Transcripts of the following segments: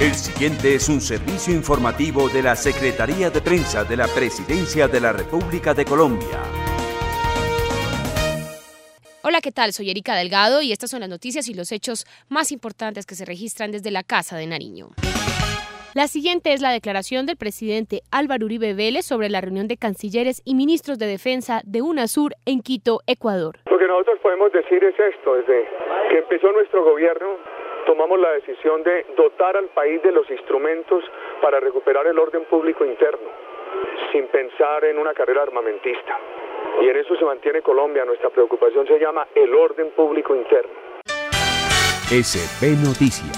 El siguiente es un servicio informativo de la Secretaría de Prensa de la Presidencia de la República de Colombia. Hola, ¿qué tal? Soy Erika Delgado y estas son las noticias y los hechos más importantes que se registran desde la Casa de Nariño. La siguiente es la declaración del presidente Álvaro Uribe Vélez sobre la reunión de cancilleres y ministros de defensa de UNASUR en Quito, Ecuador. Lo que nosotros podemos decir es esto: desde que empezó nuestro gobierno, tomamos la decisión de dotar al país de los instrumentos para recuperar el orden público interno, sin pensar en una carrera armamentista. Y en eso se mantiene Colombia. Nuestra preocupación se llama el orden público interno. SP Noticias.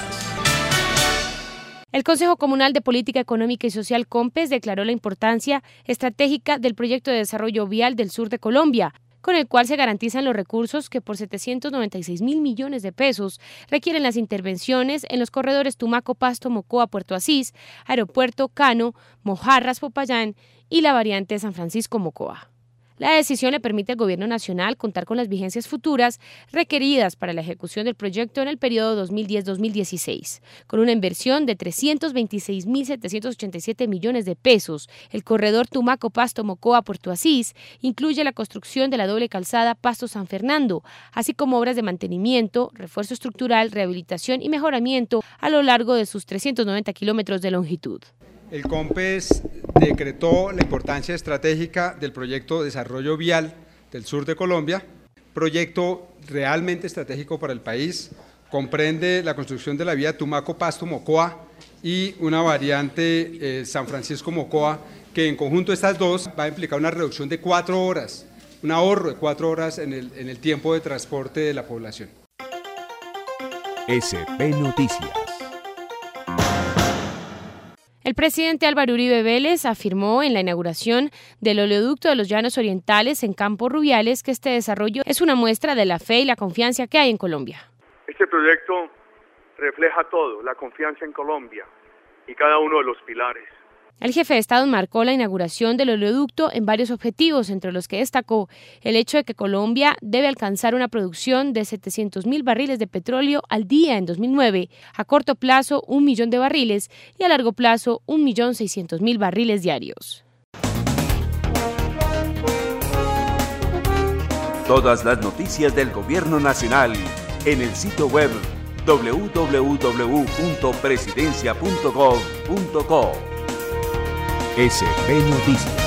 El Consejo Comunal de Política Económica y Social COMPES declaró la importancia estratégica del proyecto de desarrollo vial del sur de Colombia, con el cual se garantizan los recursos que por 796.000 millones de pesos requieren las intervenciones en los corredores Tumaco-Pasto, Mocoa-Puerto Asís, Aeropuerto Cano, Mojarras-Popayán y la variante San Francisco-Mocoa. La decisión le permite al Gobierno Nacional contar con las vigencias futuras requeridas para la ejecución del proyecto en el periodo 2010-2016. Con una inversión de 326.787 millones de pesos, el corredor Tumaco-Pasto-Mocoa-Puerto Asís incluye la construcción de la doble calzada Pasto-San Fernando, así como obras de mantenimiento, refuerzo estructural, rehabilitación y mejoramiento a lo largo de sus 390 kilómetros de longitud. El COMPES decretó la importancia estratégica del proyecto de desarrollo vial del sur de Colombia, proyecto realmente estratégico para el país. Comprende la construcción de la vía Tumaco-Pasto-Mocoa y una variante San Francisco-Mocoa, que en conjunto estas dos va a implicar una reducción de 4 horas, un ahorro de 4 horas en el tiempo de transporte de la población. SP Noticias. El presidente Álvaro Uribe Vélez afirmó en la inauguración del oleoducto de los Llanos Orientales en Campos Rubiales que este desarrollo es una muestra de la fe y la confianza que hay en Colombia. Este proyecto refleja todo, la confianza en Colombia y cada uno de los pilares. El jefe de Estado marcó la inauguración del oleoducto en varios objetivos, entre los que destacó el hecho de que Colombia debe alcanzar una producción de 700.000 barriles de petróleo al día en 2009, a corto plazo 1 millón de barriles y a largo plazo 1.600.000 barriles diarios. Todas las noticias del Gobierno Nacional en el sitio web www.presidencia.gov.co. SP Noticias.